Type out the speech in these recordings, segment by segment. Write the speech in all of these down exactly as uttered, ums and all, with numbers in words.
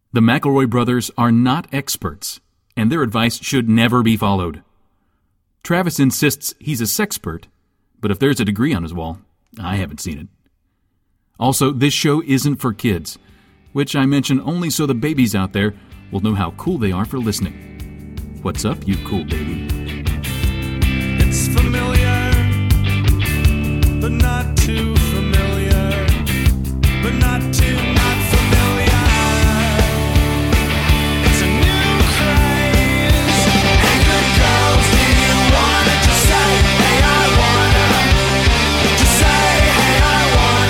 The McElroy brothers are not experts, and their advice should never be followed. Travis insists he's a sexpert, but if there's a degree on his wall, I haven't seen it. Also, this show isn't for kids, which I mention only so the babies out there will know how cool they are for listening. What's up, you cool baby? It's familiar, but not too familiar, but not too not familiar. It's a new craze. Hey, good girls, do you wanna just say, hey, I wanna? Just say, hey, I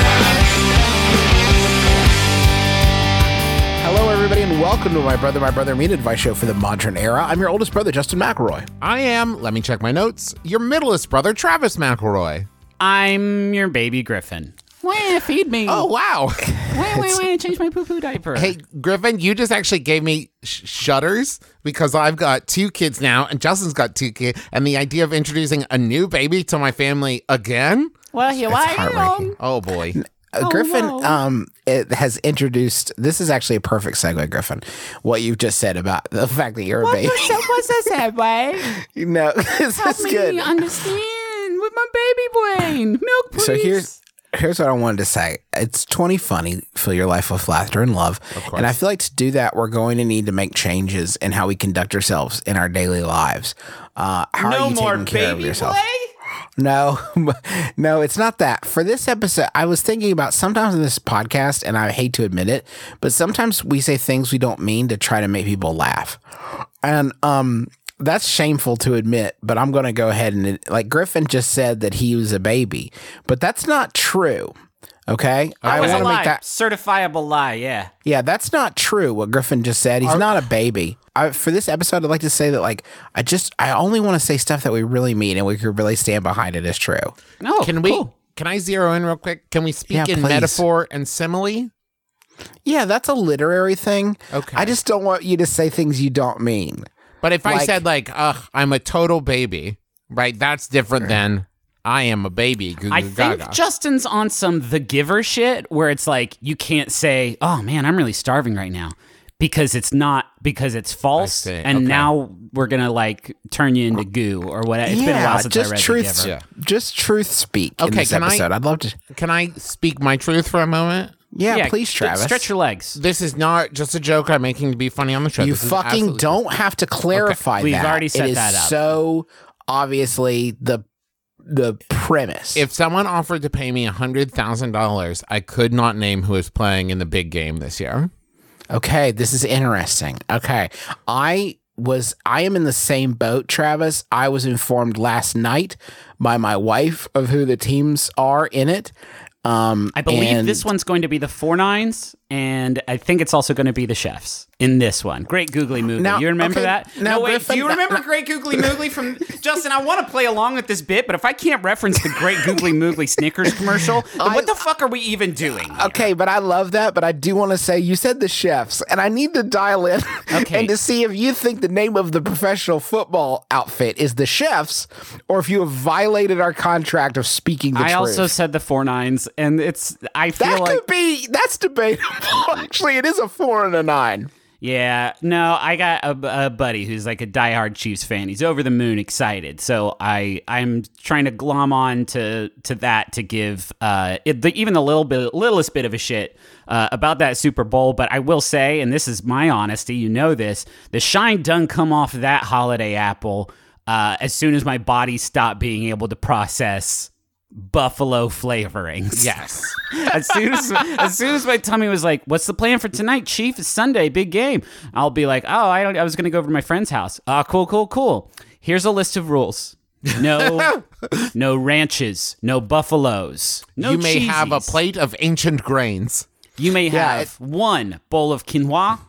wanna. Hello, everybody, and welcome to My Brother, My Brother, Me Advice Show for the Modern Era. I'm your oldest brother, Justin McElroy. I am, let me check my notes, your middleest brother, Travis McElroy. I'm your baby Griffin. Wah, feed me. Oh, wow. Wah, wah, wah, change my poo-poo diaper. Hey, Griffin, you just actually gave me sh- shudders because I've got two kids now and Justin's got two kids. And the idea of introducing a new baby to my family again? Well, here I heartbreaking. am. Oh, boy. Uh, Oh, Griffin no. um, it has introduced, this is actually a perfect segue, Griffin, what you've just said about the fact that you're a What baby. was that? What's that segue? You know, this Help is me good. understand with my baby brain. Milk, please. So here's here's what I wanted to say. It's twenty funny. Fill your life with laughter and love. And I feel like to do that, we're going to need to make changes in how we conduct ourselves in our daily lives. Uh, how no are you more taking care of baby yourself? play? No, no, it's not that. For this episode, I was thinking about sometimes in this podcast, and I hate to admit it, but sometimes we say things we don't mean to try to make people laugh. And um, that's shameful to admit, but I'm going to go ahead and, like Griffin just said that he was a baby, but that's not true. Okay? That was a wanna lie. make that. Certifiable lie, yeah. Yeah, that's not true, what Griffin just said. He's not a baby. I, for this episode, I'd like to say that, like, I just, I only want to say stuff that we really mean and we could really stand behind it as true. No, Can we, cool. can I zero in real quick? Can we speak Yeah, in please. metaphor and simile? Yeah, that's a literary thing. Okay. I just don't want you to say things you don't mean. But if I Like- said, like, ugh, I'm a total baby, right? That's different than I am a baby. Goo I goo think gaga. Justin's on some The Giver shit where it's like you can't say, "Oh man, I'm really starving right now," because it's not because it's false. see. And Okay. now we're gonna like turn you into goo or whatever. It's been a while since just I read truth, The Giver. Yeah. just truth speak in Okay, this can I- episode. I'd love to. Can I speak my truth for a moment? Yeah, please, d- Travis. Stretch your legs. This is not just a joke I'm making to be funny on the show. You This is fucking absolutely- don't have to clarify We've that. already set it is that up. so obviously the the premise. If someone offered to pay me one hundred thousand dollars, I could not name who is playing in the big game this year. Okay, this is interesting. Okay. I was I am in the same boat, Travis. I was informed last night by my wife of who the teams are in it. Um I believe and- this one's going to be the Four Nines, and I think it's also going to be the Chefs in this one. Great Googly Moogly. Now- you remember okay, that? now, no, wait. Griffin, do you now- remember Great Googly Moogly from Justin? I want to play along with this bit, but if I can't reference the Great Googly Moogly Snickers commercial, then I- what the fuck are we even doing? here? Okay, but I love that. But I do want to say you said the Chefs, and I need to dial in Okay. and to see if you think the name of the professional football outfit is the Chefs, or if you have violated our contract of speaking the I truth. also said the Four Nines, and it's. I feel that like. could be that's debatable. Actually, it is a four and a nine. Yeah, no, I got a, a buddy who's like a diehard Chiefs fan. He's over the moon excited. So I I'm trying to glom on to to that to give uh it, the, even the little bit littlest bit of a shit uh, about that Super Bowl. But I will say, and this is my honesty, you know this, the shine done come off that holiday apple uh, as soon as my body stopped being able to process buffalo flavorings. Yes. as soon as as soon as my tummy was like, "What's the plan for tonight, Chief? It's Sunday, big game." I'll be like, "Oh, I don't, I was gonna go over to my friend's house." Ah, cool, cool, cool. Here's a list of rules: no, no ranches, no buffaloes, no. you may have a cheesies. plate of ancient grains. You may Yeah, have one bowl of quinoa.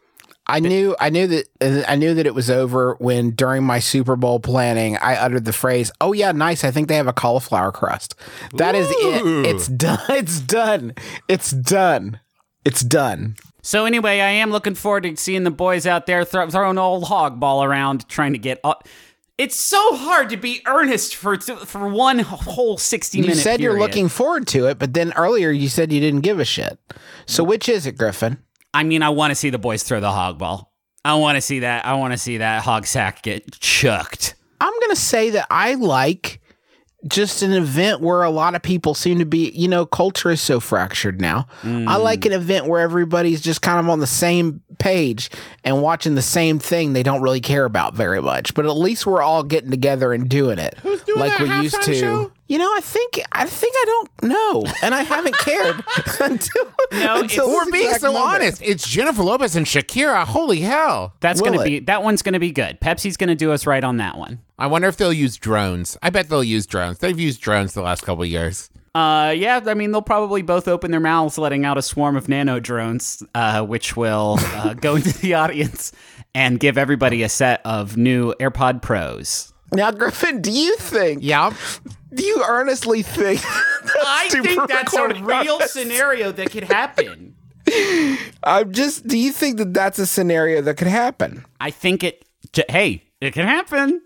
I knew, I knew that, uh, I knew that it was over when during my Super Bowl planning, I uttered the phrase, "Oh yeah, nice. I think they have a cauliflower crust." That is it. It's done. It's done. It's done. It's done. So anyway, I am looking forward to seeing the boys out there throw, throwing old hog ball around, trying to get. Up. It's so hard to be earnest for for one whole sixty You minute. said you're period. looking forward to it, but then earlier you said you didn't give a shit. So which is it, Griffin? I mean, I want to see the boys throw the hog ball. I want to see that. I want to see that hog sack get chucked. I'm going to say that I like just an event where a lot of people seem to be, you know, culture is so fractured now. Mm. I like an event where everybody's just kind of on the same page and watching the same thing they don't really care about very much. But at least we're all getting together and doing it. Who's doing like that we used halftime to. show? You know, I think I think I don't know, and I haven't cared until. No, until it's- this We're being exact so moment. honest. It's Jennifer Lopez and Shakira. Holy hell. That's Will going to it? be, that one's going to be good. Pepsi's going to do us right on that one. I wonder if they'll use drones. I bet they'll use drones. They've used drones the last couple of years. Uh, yeah, I mean, they'll probably both open their mouths, letting out a swarm of nano drones, uh, which will uh, go into the audience and give everybody a set of new AirPod Pros. Now, Griffin, do you think? Yeah. Do you earnestly think? I think that's a real scenario that could happen. I'm just. Do you think that that's a scenario that could happen? I think it. j- Hey, it can happen.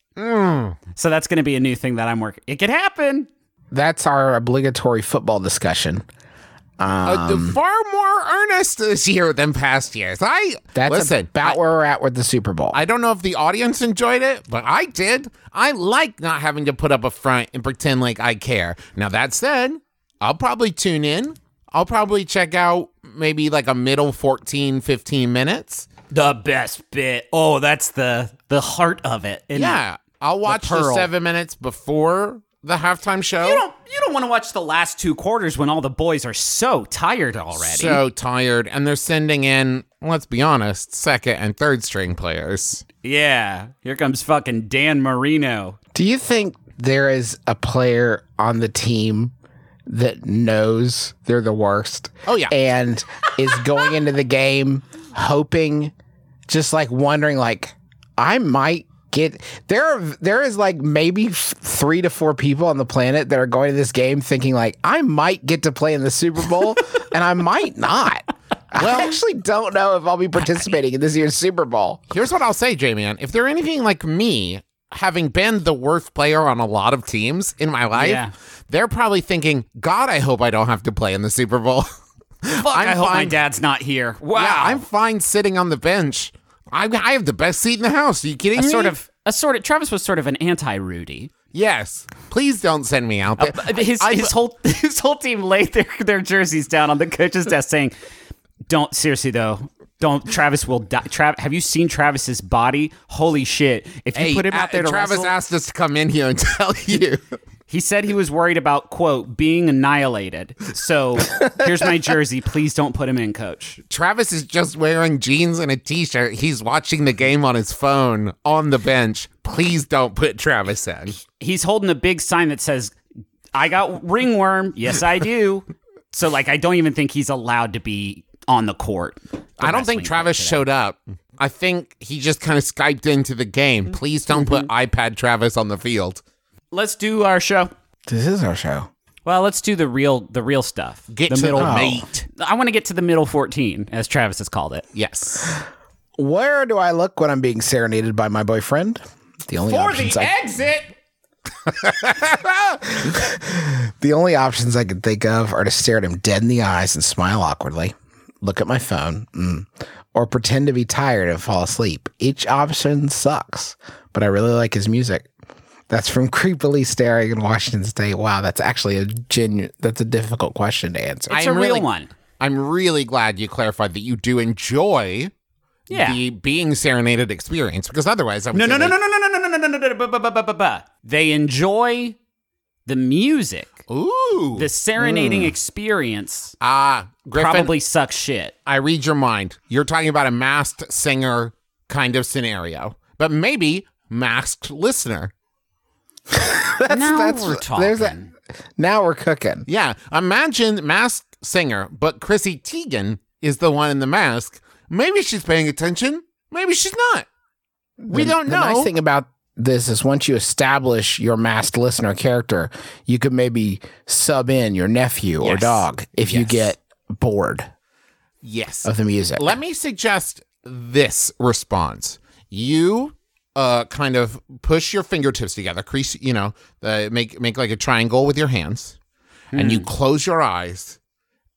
So that's going to be a new thing that I'm working. It could happen. That's our obligatory football discussion. Uh, far more earnest this year than past years. I That's listen. about I, where we're at with the Super Bowl. I don't know if the audience enjoyed it, but I did. I like not having to put up a front and pretend like I care. Now that said, I'll probably tune in. I'll probably check out maybe like a middle fourteen, fifteen minutes. The best bit. Oh, that's the the heart of it. isn't it? Yeah, I'll watch the, pearl. seven minutes before the halftime show. You don't you don't want to watch the last two quarters when all the boys are so tired already. So tired, and they're sending in, let's be honest, second and third string players. yeah, here comes fucking Dan Marino. Do you think there is a player on the team that knows they're the worst? Oh, yeah. And is going into the game hoping, just like wondering, like, I might get there. Are, there is like maybe f- three to four people on the planet that are going to this game thinking, like, I might get to play in the Super Bowl and I might not. I actually don't know if I'll be participating in this year's Super Bowl. Here's what I'll say, J-Man. If they're anything like me, having been the worst player on a lot of teams in my life, Yeah. they're probably thinking, God, I hope I don't have to play in the Super Bowl. Fuck, I'm I hope my fine. dad's not here. Wow. Yeah, I'm fine sitting on the bench. I, I have the best seat in the house. Are you kidding a me? sort of a sort of Travis was sort of an anti-Rudy. Yes. Please don't send me out there. Uh, His I- his whole his whole team laid their, their jerseys down on the coach's desk saying, "Don't seriously though. Don't Travis will die. Trav, have you seen Travis's body? Holy shit! If you Hey, put him out there to Travis wrestle, asked us to come in here and tell you. he said he was worried about quote being annihilated. So here's my jersey. Please don't put him in, coach. Travis is just wearing jeans and a t-shirt. He's watching the game on his phone on the bench. Please don't put Travis in. He's holding a big sign that says, "I got ringworm." Yes, I do. So like, I don't even think he's allowed to be on the court. the I don't think wrestling Travis court today. showed up. I think he just kind of Skyped into the game. Please don't put iPad Travis on the field. Let's do our show. This is our show. Well, let's do the real the real stuff. Get the to middle the meat. I want to get to the middle fourteen, as Travis has called it. Yes. Where do I look when I'm being serenaded by my boyfriend? The only options I, exit. the only options I could think of are to stare at him dead in the eyes and smile awkwardly, look at my phone, mm, or pretend to be tired and fall asleep. Each option sucks, but I really like his music. That's from Creepily Staring in Washington State. Wow, that's actually a genuine. That's a difficult question to answer. It's I'm a real really- one. I'm really glad you clarified that you do enjoy Yeah. the being serenaded experience, because otherwise I would No, say no, no, like, no, no, no, no, no, no, no, no, no, bu- bu- bu- bu- bu- They enjoy the music. Ooh. The serenading experience Ah, Griffin, probably sucks shit. I read your mind. You're talking about a masked singer kind of scenario, but maybe masked listener. That's, Now that's we're There's a, talking. now we're cooking. Yeah, imagine masked singer, but Chrissy Teigen is the one in the mask. Maybe she's paying attention. Maybe she's not. We The- don't the know. nice thing about this is once you establish your masked listener character, you could maybe sub in your nephew or Yes. dog if you Yes. get bored yes. of the music. Let me suggest this response. You uh, kind of push your fingertips together, crease, you know, uh, make make like a triangle with your hands, and you close your eyes,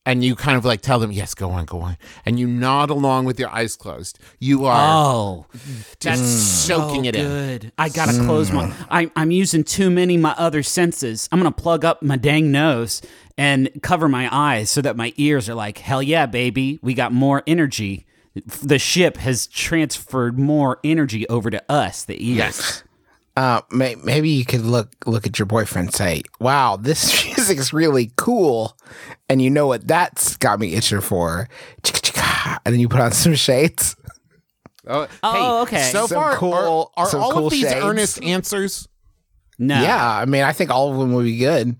and you kind of like tell them, yes, go on, go on. And you nod along with your eyes closed. You are Oh, that's soaking so it in. good. I gotta close my. I, I'm using too many of my other senses. I'm gonna plug up my dang nose and cover my eyes so that my ears are like, hell yeah, baby, we got more energy. The ship has transferred more energy over to us, the ears. Yes. Uh, may, maybe you could look look at your boyfriend and say, wow, this music's really cool. And you know what that's got me itching for. And then you put on some shades. Oh, Oh, okay. So Some far, cool- are, are some all cool of these shades. earnest answers? No. Yeah, I mean, I think all of them would be good.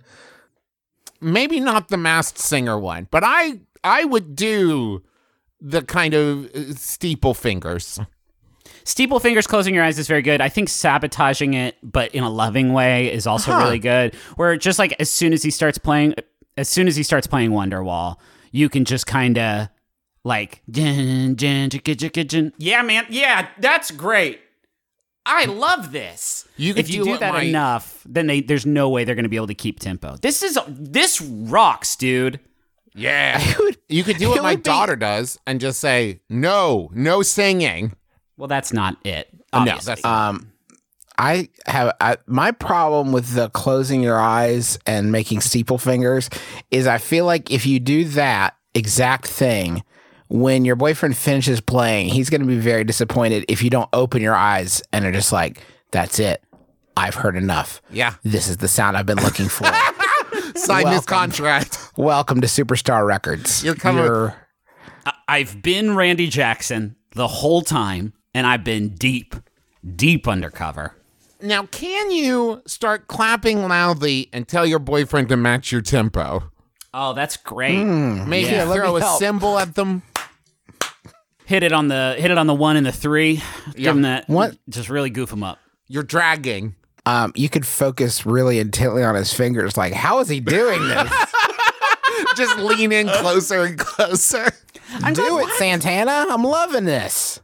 Maybe not the Masked Singer one, but I I would do the kind of uh, steeple fingers. Steeple fingers closing your eyes is very good. I think sabotaging it, but in a loving way, is also Huh. really good. Where just like as soon as he starts playing, as soon as he starts playing Wonderwall, you can just kind of like, dun, dun, dun, dun, dun, dun. Yeah, man, yeah, that's great. I love this. You could if you do do what that my- enough, then they, there's no way they're going to be able to keep tempo. This is this rocks, dude. Yeah. would- You could do what it my would be- daughter does and just say, no, no singing. Well, that's not it. No, Obviously. that's Um, I have I, my problem with the closing your eyes and making steeple fingers is I feel like if you do that exact thing, when your boyfriend finishes playing, he's going to be very disappointed if you don't open your eyes and are just like, that's it. I've heard enough. Yeah. This is the sound I've been looking for. Sign this Welcome. contract. Welcome to Superstar Records. You're coming- You're- I've been Randy Jackson the whole time, and I've been deep, deep undercover. Now, can you start clapping loudly and tell your boyfriend to match your tempo? Oh, that's great. Maybe Yeah, let throw me a help. symbol at them. Hit it on the hit it on the one and the three. Give Yeah. him that. What? Just really goof him up. You're dragging. um, you could focus really intently on his fingers. Like, how is he doing this? Just lean in closer and closer. Do it, Santana. I'm loving this.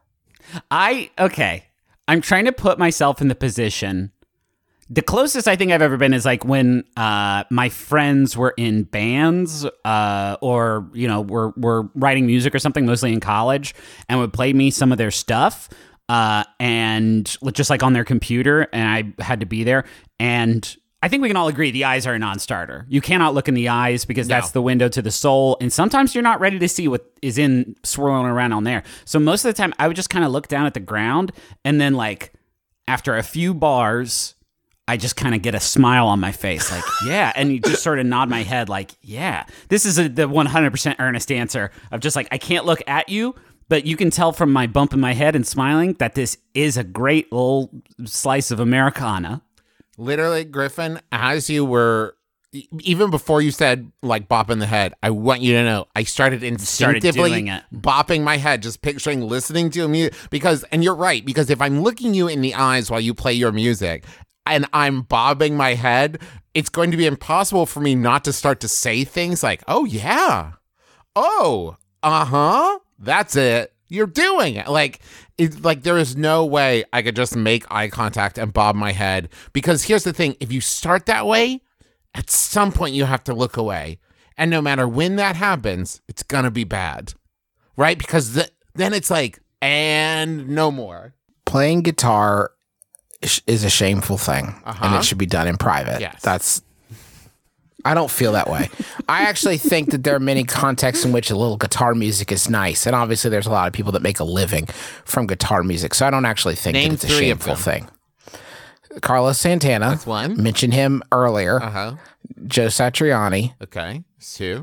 I okay. I'm trying to put myself in the position. The closest I think I've ever been is like when uh, my friends were in bands uh, or, you know, were, were writing music or something, mostly in college, and would play me some of their stuff uh, and just like on their computer, and I had to be there. And I think we can all agree the eyes are a non-starter. You cannot look in the eyes because No. that's the window to the soul. And sometimes you're not ready to see what is in swirling around on there. So most of the time I would just kind of look down at the ground, and then like after a few bars, I just kind of get a smile on my face, like, yeah. And you just sort of nod my head, like, yeah. This is a, the one hundred percent earnest answer of just like, I can't look at you, but you can tell from my bump in my head and smiling that this is a great little slice of Americana. Literally, Griffin, as you were, e- even before you said like bop in the head, I want you to know I started Started instinctively doing it. bopping my head, just picturing listening to music. Because, and you're right, because if I'm looking you in the eyes while you play your music and I'm bobbing my head, it's going to be impossible for me not to start to say things like, oh, yeah. Oh, uh huh. That's it. You're doing it. Like, it, like there is no way I could just make eye contact and bob my head. Because here's the thing: if you start that way, at some point you have to look away, and no matter when that happens, it's gonna be bad, right? Because th- then it's like, and no more. Playing guitar sh- is a shameful thing, and Uh-huh. it should be done in private. Yes. That's. I don't feel that way. I actually think that there are many contexts in which a little guitar music is nice, and obviously, there's a lot of people that make a living from guitar music. So I don't actually think Name that it's a three of shameful them. thing. Carlos Santana, That's one. mentioned him earlier. Uh huh. Joe Satriani, Okay. Two.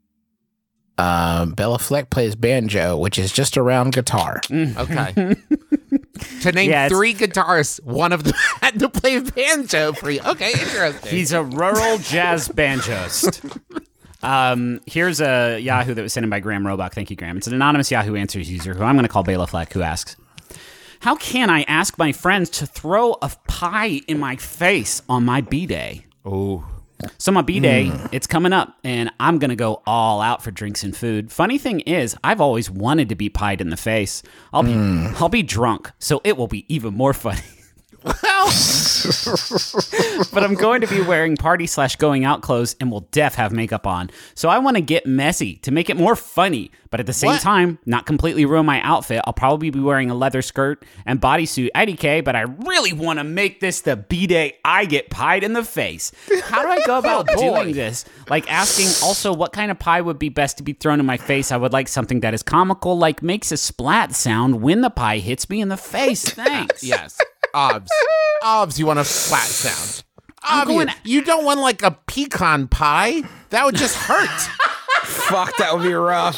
um, Bella Fleck plays banjo, which is just around guitar. Okay. To name Yeah, it's- three guitarists, one of them had to play banjo for you. Okay, interesting. He's a rural jazz banjoist. Um, here's a Yahoo that was sent in by Graham Robach. Thank you, Graham. It's an anonymous Yahoo Answers user who I'm going to call Bela Fleck, who asks, how can I ask my friends to throw a pie in my face on my B-Day? Oh. So my B-Day, it's coming up, and I'm going to go all out for drinks and food. Funny thing is, I've always wanted to be pied in the face. I'll be I'll be drunk, so it will be even more funny. But I'm going to be wearing party slash going out clothes and will def have makeup on. So I want to get messy to make it more funny, but at the same What? time, not completely ruin my outfit. I'll probably be wearing a leather skirt and bodysuit I D K, but I really want to make this the B-Day I get pied in the face. How do I go about Oh, boy. doing this? Like asking also what kind of pie would be best to be thrown in my face. I would like something that is comical, like makes a splat sound when the pie hits me in the face. Thanks. Yes. Obs. Obs, you want a flat sound. I'm Obvious. going- You don't want like a pecan pie. That would just hurt. Fuck, that would be rough.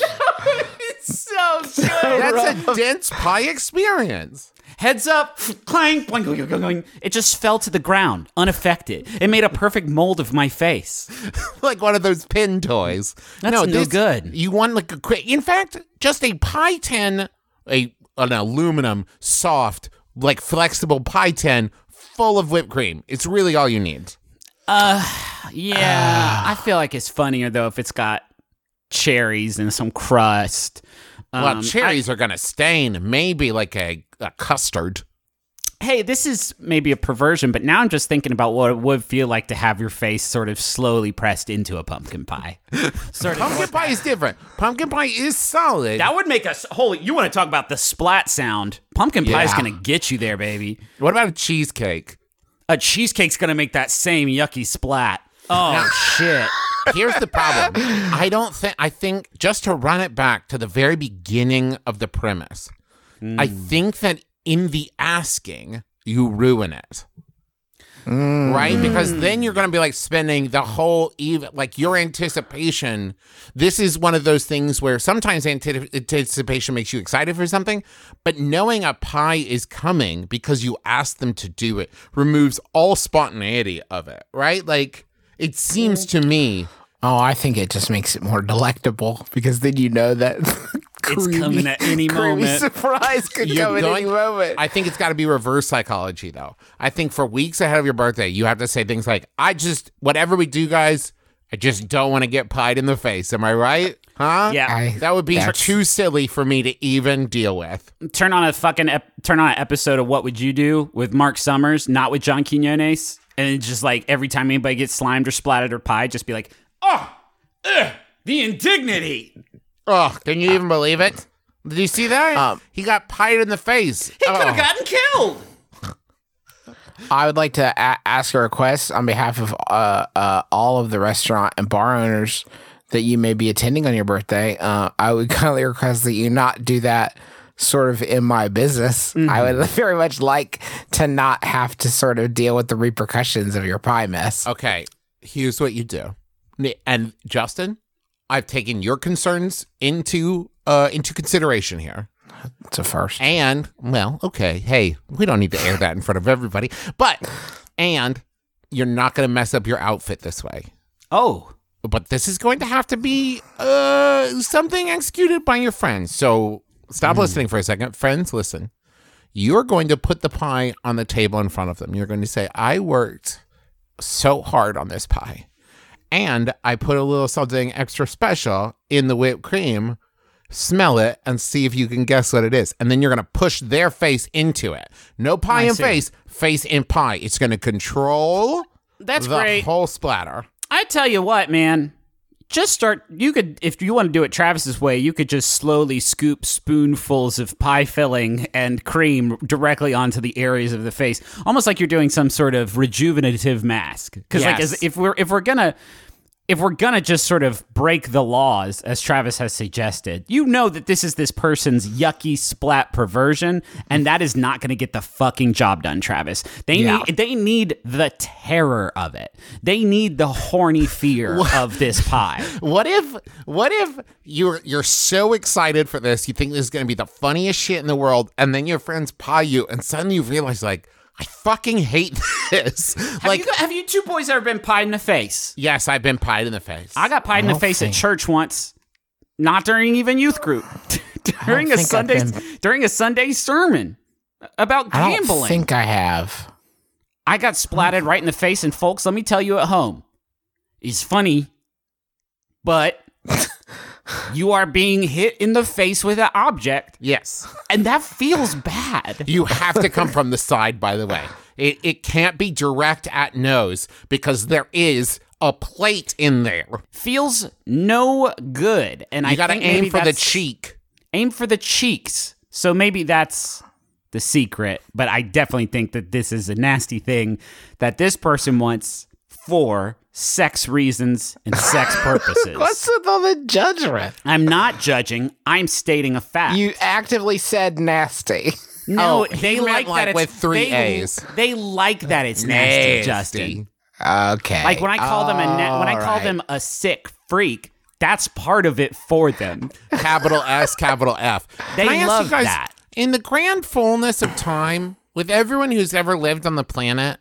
So good. That's a dense pie experience. Heads up, clang, boing, boing, boing, boing. It just fell to the ground, unaffected. It made a perfect mold of my face. Like one of those pin toys. That's no good. You want like a quick. In fact, just a pie tin, a an aluminum soft, like flexible pie tin full of whipped cream. It's really all you need. Yeah, I feel like it's funnier though if it's got cherries and some crust. Well, Um, cherries are gonna stain. Maybe like a, a custard. Hey, this is maybe a perversion, but now I'm just thinking about what it would feel like to have your face sort of slowly pressed into a pumpkin pie. Sort of Pumpkin pie is different. Pumpkin pie is solid. That would make us holy. You want to talk about the splat sound? Pumpkin pie is Yeah. going to get you there, baby. What about a cheesecake? A cheesecake's going to make that same yucky splat. Oh shit! Here's the problem. I don't think, I think just to run it back to the very beginning of the premise, I think that in the asking, you ruin it. Right? Because then you're going to be like spending the whole, even like your anticipation. This is one of those things where sometimes anti- anticipation makes you excited for something, but knowing a pie is coming because you asked them to do it removes all spontaneity of it. Right? Like, it seems to me. Oh, I think it just makes it more delectable because then you know that It's coming at any creamy moment. surprise could You're come at going- any moment. I think it's got to be reverse psychology, though. I think for weeks ahead of your birthday, you have to say things like, I just, whatever we do, guys, I just don't want to get pied in the face. Am I right? Huh? Yeah. I- That would be that's- too silly for me to even deal with. Turn on a fucking ep- turn on an episode of What Would You Do with Mark Summers, not with John Quinones, and it's just like every time anybody gets slimed or splattered or pie, just be like, oh, ugh, the indignity. Oh, can you even believe it? Did you see that? Um, he got pied in the face. He could have Oh. gotten killed. I would like to a- ask a request on behalf of uh, uh, all of the restaurant and bar owners that you may be attending on your birthday. Uh, I would kindly request that you not do that sort of in my business. I would very much like to not have to sort of deal with the repercussions of your pie mess. Okay, here's what you do. And Justin, I've taken your concerns into uh, into consideration here. It's a first. And, well, okay, hey, we don't need to air that in front of everybody. But, and you're not going to mess up your outfit this way. Oh, But this is going to have to be uh, something executed by your friends. So stop listening for a second. Friends, listen. You're going to put the pie on the table in front of them. You're going to say, I worked so hard on this pie. And I put a little something extra special in the whipped cream. Smell it and see if you can guess what it is. And then you're going to push their face into it. No pie I in see. face, face in pie. It's going to control that's the great. whole splatter. I tell you what, man. Just start. You could, if you want to do it Travis's way, you could just slowly scoop spoonfuls of pie filling and cream directly onto the areas of the face, almost like you're doing some sort of rejuvenative mask. Because, like, Yes. as, if we're if we're gonna if we're gonna just sort of break the laws, as Travis has suggested, you know that this is this person's yucky splat perversion, and that is not gonna get the fucking job done, Travis. They Yeah. need they need the terror of it. They need the horny fear of this pie. What if what if you're you're so excited for this, you think this is gonna be the funniest shit in the world, and then your friends pie you, and suddenly you realize like, I fucking hate this. Have, like you, have you two boys ever been pied in the face? yes, I've been pied in the face. I got pied in the don't face think- at church once, not during even youth group, during a think I've Sunday been- during a Sunday sermon about I don't gambling. think I have. I got splatted right in the face, and folks, let me tell you at home, it's funny, but you are being hit in the face with an object, Yes. and that feels bad. You have to come from the side, by the way. It it can't be direct at nose because there is a plate in there. Feels no good. And You I got to think aim maybe for the that's- cheek. Aim for the cheeks. So maybe that's the secret. But I definitely think that this is a nasty thing that this person wants for sex reasons and sex purposes. What's with all the judgment? I'm not judging. I'm stating a fact. You actively said nasty. no, Oh, they he meant, like, like, that it's with three they, A's. They like that it's nasty, Justin. Okay. Like when I call them a na- when I call All right. them a sick freak, that's part of it for them. Capital S, capital F. They Can I ask love you guys, that. In the grand fullness of time, with everyone who's ever lived on the planet,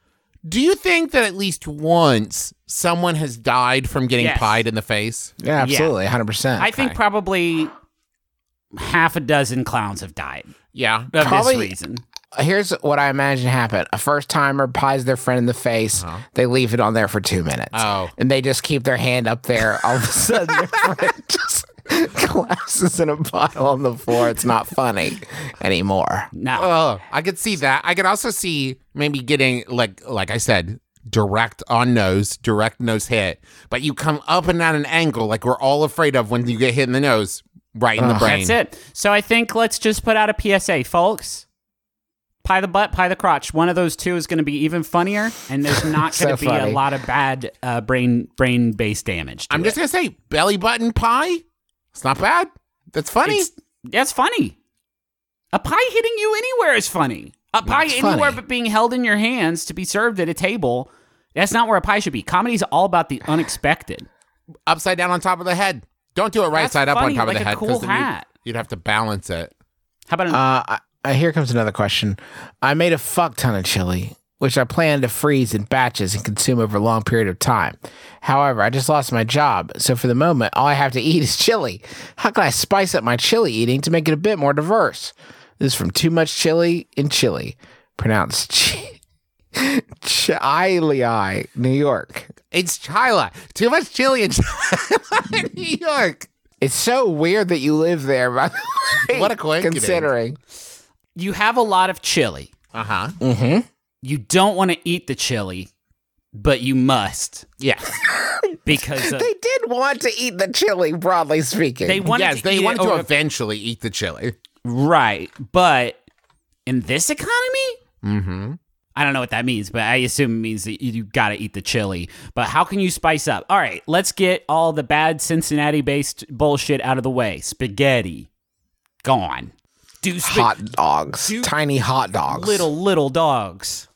do you think that at least once someone has died from getting Yes. pied in the face? Yeah, absolutely, one hundred percent. I think probably half a dozen clowns have died Yeah. of Probably- this reason. Here's what I imagine happened. A first timer pies their friend in the face. They leave it on there for two minutes. Oh. And they just keep their hand up there. All of a sudden, their friend just collapses in a pile on the floor. It's not funny anymore. Now, Oh, I could see that. I could also see maybe getting like like I said, direct on nose, direct nose hit, but you come up and at an angle like we're all afraid of when you get hit in the nose, right in the brain. that's it. So I think let's just put out a P S A, folks. Pie the butt, pie the crotch. One of those two is going to be even funnier, and there's not So going to be funny. a lot of bad uh, brain brain based damage. To I'm it. just gonna say belly button pie. It's not bad. That's funny. It's, that's funny. A pie hitting you anywhere is funny. A pie That's anywhere funny. but being held in your hands to be served at a table. That's not where a pie should be. Comedy's all about the unexpected. Upside down on top of the head. Don't do it right That's side up on funny, top like of the a head. 'cause cool then you'd- hat. You'd have to balance it. How about an, Uh, I- uh, here comes another question. I made a fuck ton of chili, which I plan to freeze in batches and consume over a long period of time. However, I just lost my job, so for the moment, all I have to eat is chili. How can I spice up my chili eating to make it a bit more diverse? This is from Too Much Chili in Chili, pronounced Ch- Chili, New York. It's Chila. Too much chili in in New York. It's so weird that you live there, by the way. What a coincidence. Considering. you have a lot of chili. Uh huh. You don't want to eat the chili, but you must Yeah. because of, They did want to eat the chili, broadly speaking. they wanted yes, to they eat wanted it to over- eventually eat the chili. right, but in this economy, Mm-hmm. I don't know what that means, but I assume it means that you, you got to eat the chili. But how can you spice up? All right, let's get all the bad Cincinnati-based bullshit out of the way. Spaghetti, gone. Do sp- hot dogs, Do- tiny hot dogs. little little dogs,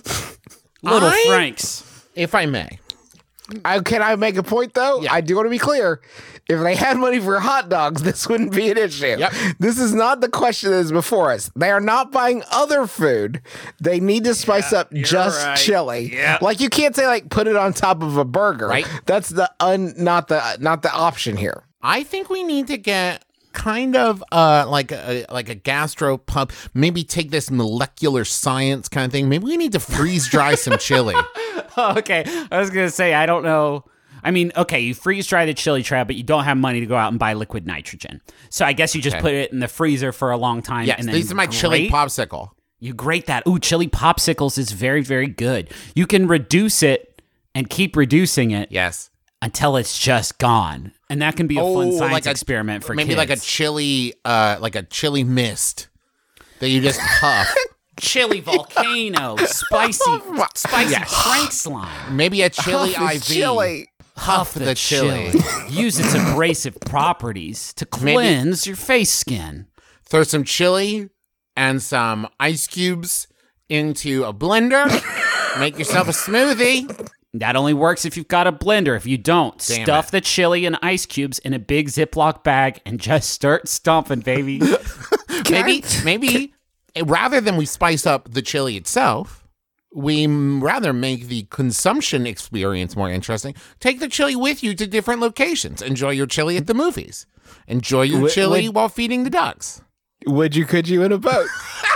little I- Franks. If I may. I, can I make a point though? Yeah. I do want to be clear. If they had money for hot dogs, this wouldn't be an issue. Yep. This is not the question that is before us. They are not buying other food. They need to spice up just right. chili. Yep. Like you can't say like put it on top of a burger. Right. That's the un not the not the option here. I think we need to get kind of uh like a like a gastro pub. Maybe take this molecular science kind of thing. Maybe we need to freeze dry some chili. Okay, I was gonna say I don't know. I mean, okay, you freeze dry the chili trap, but you don't have money to go out and buy liquid nitrogen. So I guess you just Okay. put it in the freezer for a long time. Yes, and then these are my chili grate- popsicle. You grate that. Ooh, chili popsicles is very, very good. You can reduce it and keep reducing it Yes. until it's just gone, and that can be a fun science Oh, like a- experiment for maybe kids. like a chili uh like a chili mist that you just puff. chili volcano, spicy, spicy Frank slime. Maybe a chili Oh, I V. chili. Huff the, chili. Use its abrasive properties to cleanse your face skin. Throw some chili and some ice cubes into a blender. Make yourself a smoothie. That only works if you've got a blender. If you don't, Damn stuff it. the chili and ice cubes in a big Ziploc bag and just start stomping, baby. Maybe, maybe rather than we spice up the chili itself, we m- rather make the consumption experience more interesting. Take the chili with you to different locations. Enjoy your chili at the movies. Enjoy your Would- chili would- while feeding the ducks. Would you? Could you in a boat?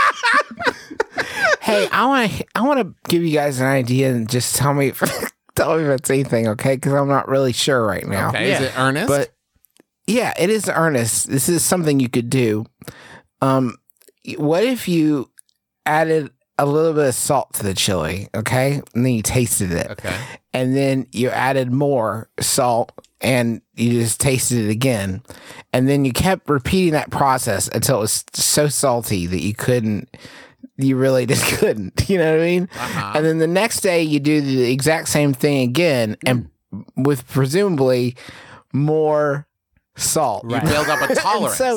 Hey, I want to. I want to give you guys an idea and just tell me, tell me if it's anything, okay? Because I'm not really sure right now. Okay, is Yeah. it earnest? But yeah, it is earnest. This is something you could do. Um, what if you added a little bit of salt to the chili, okay? And then you tasted it. Okay. And then you added more salt and you just tasted it again. And then you kept repeating that process until it was so salty that you couldn't, you really just couldn't. You know what I mean? Uh-huh. And then the next day you do the exact same thing again and with presumably more salt. You build up a And tolerance. so,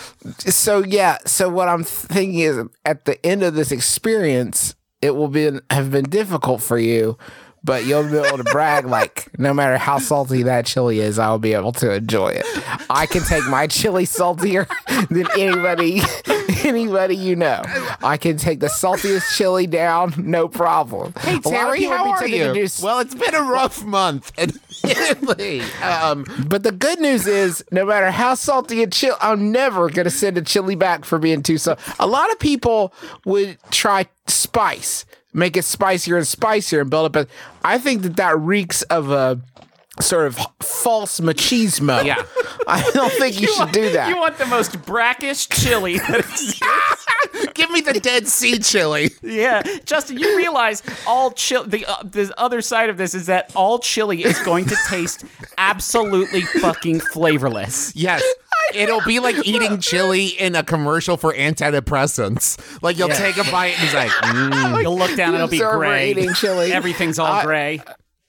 so yeah. So what I'm thinking is, at the end of this experience, it will be have been difficult for you, but you'll be able to brag like, no matter how salty that chili is, I'll be able to enjoy it. I can take my chili saltier than anybody, anybody you know. I can take the saltiest chili down, no problem. Hey, A lot of Terry, people how be are tempted to you? do s- Well, it's been a rough month, admittedly. um, But the good news is, no matter how salty a chili, I'm never going to send a chili back for being too salty. A lot of people would try spice, make it spicier and spicier and build up. A, I think that that reeks of a sort of false machismo. Yeah. I don't think you, should do that. You want the most brackish chili that exists. give me the Dead Sea chili. Yeah, Justin, you realize all chili. The uh, the other side of this is that all chili is going to taste absolutely fucking flavorless. Yes. It'll be like eating chili in a commercial for antidepressants. Like you'll Yeah. take a bite and it's like, mm. You'll look down, You it'll be observe her gray. eating chili. Everything's all I- gray.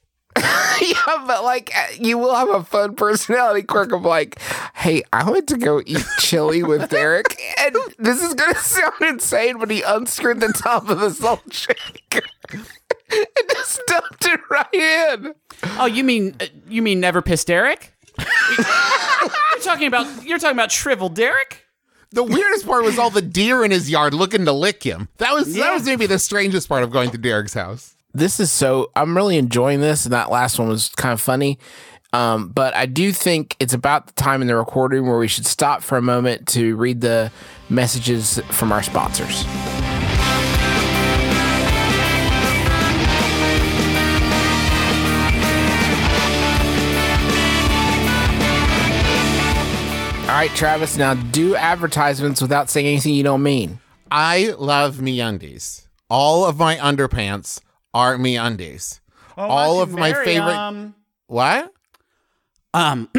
Yeah, but like you will have a fun personality quirk of like, hey, I went to go eat chili with Derek, and this is gonna sound insane, but he unscrewed the top of the salt shaker and just dumped it right in. Oh, you mean uh, you mean Never Piss Derek? You're talking about you're talking about Shriveled Derek? The weirdest part was all the deer in his yard looking to lick him. That was that Yeah. was maybe the strangest part of going to Derek's house. This is so, I'm really enjoying this, and that last one was kind of funny. Um, but I do think it's about the time in the recording where we should stop for a moment to read the messages from our sponsors. All right, Travis, now do advertisements without saying anything you don't mean. I love MeUndies. All of my underpants are MeUndies. all of my favorite. Um, What? um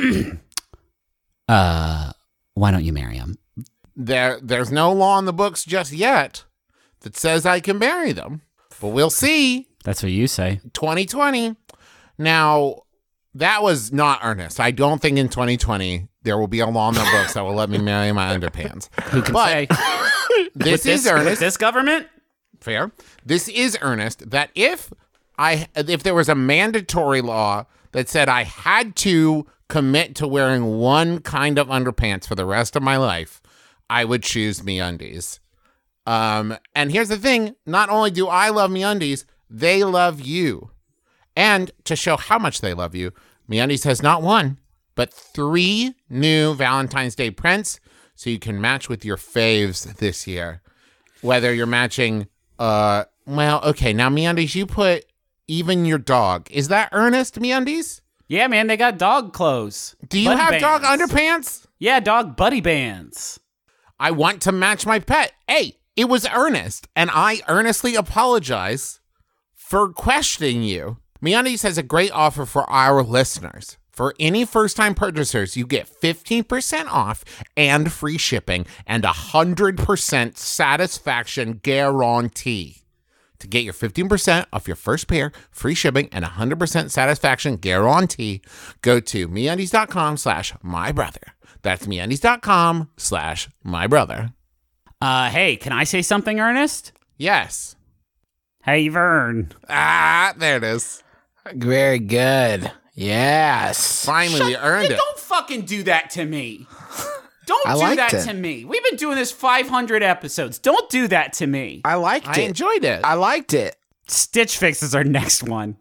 uh, why don't you marry him? There, there's no law in the books just yet that says I can marry them, but we'll see. That's what you say. twenty twenty. Now, that was not earnest. I don't think in twenty twenty there will be a law in the books that will let me marry my underpants. Who can But say? This is This, with earnest. this government? Fair. This is earnest. That if I, if there was a mandatory law that said I had to commit to wearing one kind of underpants for the rest of my life, I would choose MeUndies. Um, and here's the thing: not only do I love MeUndies, they love you. And to show how much they love you, MeUndies has not one, but three new Valentine's Day prints, so you can match with your faves this year. Whether you're matching, uh, well, okay, now MeUndies, you put even your dog. Is that earnest, MeUndies? Yeah, man, they got dog clothes. Do you Buddy have dog bands. underpants? Yeah, dog buddy bands. I want to match my pet. Hey, it was earnest, and I earnestly apologize for questioning you. MeUndies has a great offer for our listeners. For any first-time purchasers, you get fifteen percent off and free shipping and a one hundred percent satisfaction guarantee. To get your fifteen percent off your first pair, free shipping, and a one hundred percent satisfaction guarantee, go to MeUndies.com slash my brother. That's MeUndies.com slash my brother. Uh, hey, can I say something, Ernest? Yes. Hey, Vern. Ah, there it is. Very good. Yes. Finally, we earned Hey, it. don't fucking do that to me. Don't I do liked that it. to me. We've been doing this five hundred episodes. Don't do that to me. I liked I it. enjoyed it. I liked it. Stitch Fix is our next one.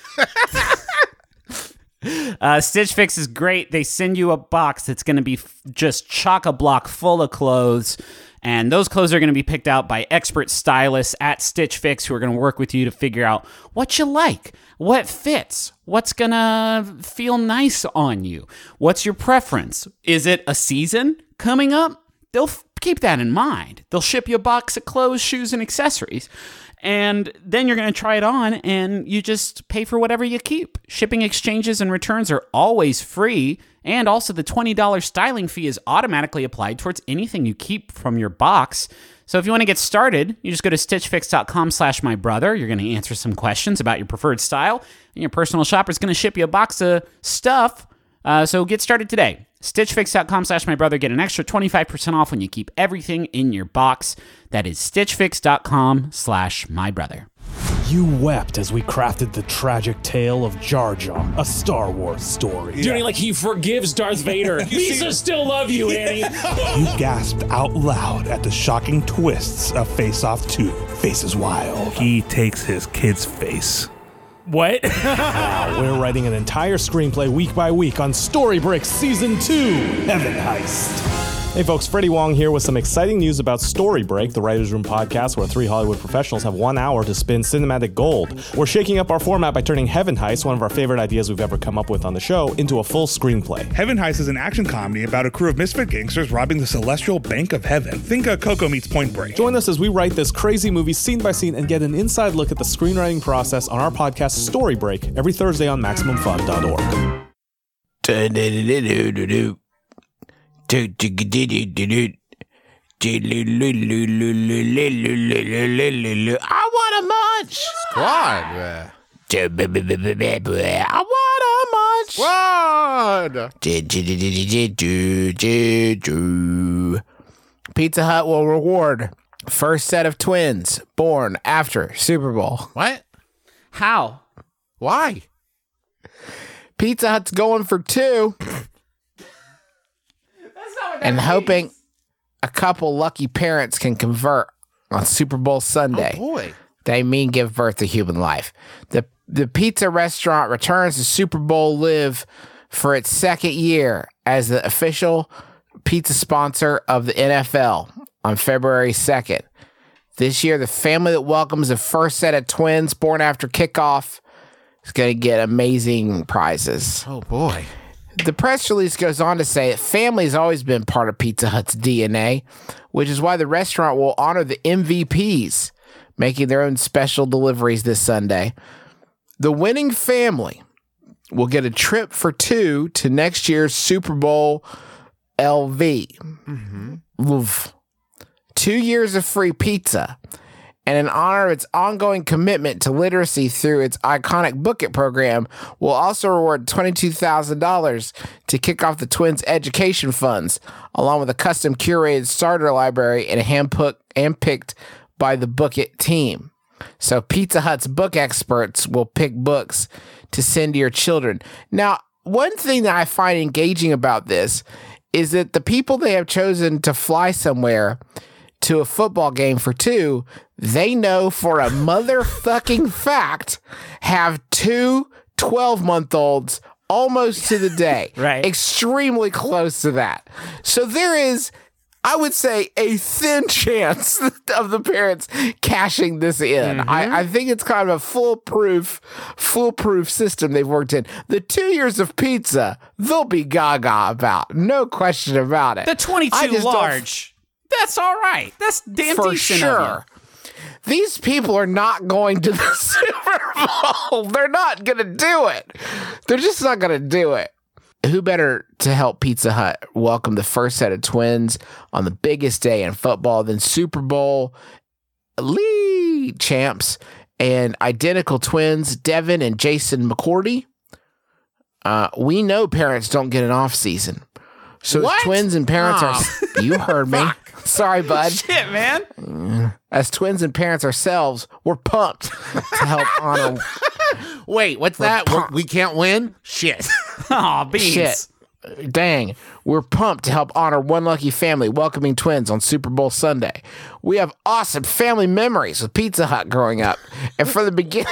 uh, Stitch Fix is great. They send you a box that's going to be f- just chock-a-block full of clothes. And those clothes are going to be picked out by expert stylists at Stitch Fix who are going to work with you to figure out what you like, what fits, what's going to feel nice on you. What's your preference? Is it a season coming up? They'll f- keep that in mind. They'll ship you a box of clothes, shoes, and accessories. And then you're going to try it on, and you just pay for whatever you keep. Shipping, exchanges, and returns are always free. And also, the twenty dollars styling fee is automatically applied towards anything you keep from your box. So if you want to get started, you just go to stitchfix.com slash my brother. You're going to answer some questions about your preferred style, and your personal shopper is going to ship you a box of stuff. Uh, so get started today. stitchfix.com slash my brother. Get an extra twenty-five percent off when you keep everything in your box. That is stitchfix.com slash my brother. You wept as we crafted the tragic tale of Jar Jar, a Star Wars story. Doing like he forgives Darth Vader. Lisa still love you, Annie. You gasped out loud at the shocking twists of Face Off two, Faces Wild. He takes his kid's face. What? Now we're writing an entire screenplay week by week on Story Break Season two, Heaven Heist. Hey folks, Freddie Wong here with some exciting news about Story Break, the Writers' Room podcast where three Hollywood professionals have one hour to spin cinematic gold. We're shaking up our format by turning Heaven Heist, one of our favorite ideas we've ever come up with on the show, into a full screenplay. Heaven Heist is an action comedy about a crew of misfit gangsters robbing the celestial bank of heaven. Think of Coco meets Point Break. Join us as we write this crazy movie scene by scene and get an inside look at the screenwriting process on our podcast Story Break every Thursday on Maximum Fun dot org. I want a munch. Squad. I want a munch. Squad. Pizza Hut will reward first set of twins born after Super Bowl. What? How? Why? Pizza Hut's going for two and hoping a couple lucky parents can convert on Super Bowl Sunday. Oh, boy. They mean give birth to human life. The the pizza restaurant returns to Super Bowl Live for its second year as the official pizza sponsor of the N F L on February second. This year, the family that welcomes the first set of twins born after kickoff is going to get amazing prizes. Oh, boy. The press release goes on to say that family has always been part of Pizza Hut's D N A, which is why the restaurant will honor the M V Ps, making their own special deliveries this Sunday. The winning family will get a trip for two to next year's Super Bowl L V. Mm-hmm. Oof. Two years of free pizza. And in honor of its ongoing commitment to literacy through its iconic Book It program, will also reward twenty-two thousand dollars to kick off the twins' education funds, along with a custom curated starter library and a handpicked by the Book It team. So Pizza Hut's book experts will pick books to send to your children. Now, one thing that I find engaging about this is that the people they have chosen to fly somewhere to a football game for two, they know for a motherfucking fact have two twelve-month-olds almost to the day. Right. Extremely close to that. So there is, I would say, a thin chance of the parents cashing this in. Mm-hmm. I, I think it's kind of a foolproof, foolproof system they've worked in. The two years of pizza, they'll be gaga about. No question about it. The I twenty-two just don't- large. That's all right. That's damn for decent sure. of These people are not going to the Super Bowl. They're not going to do it. They're just not going to do it. Who better to help Pizza Hut welcome the first set of twins on the biggest day in football than Super Bowl lead champs and identical twins, Devin and Jason McCourty? Uh, we know parents don't get an off season. So as What? twins and parents Oh. are... You heard me. Sorry, bud. Shit, man. As twins and parents ourselves, we're pumped to help honor Wait, what's that? We're- we can't win? Shit. Aw, beans. shit. Dang, we're pumped to help honor one lucky family welcoming twins on Super Bowl Sunday. We have awesome family memories with Pizza Hut growing up, and for the beginning,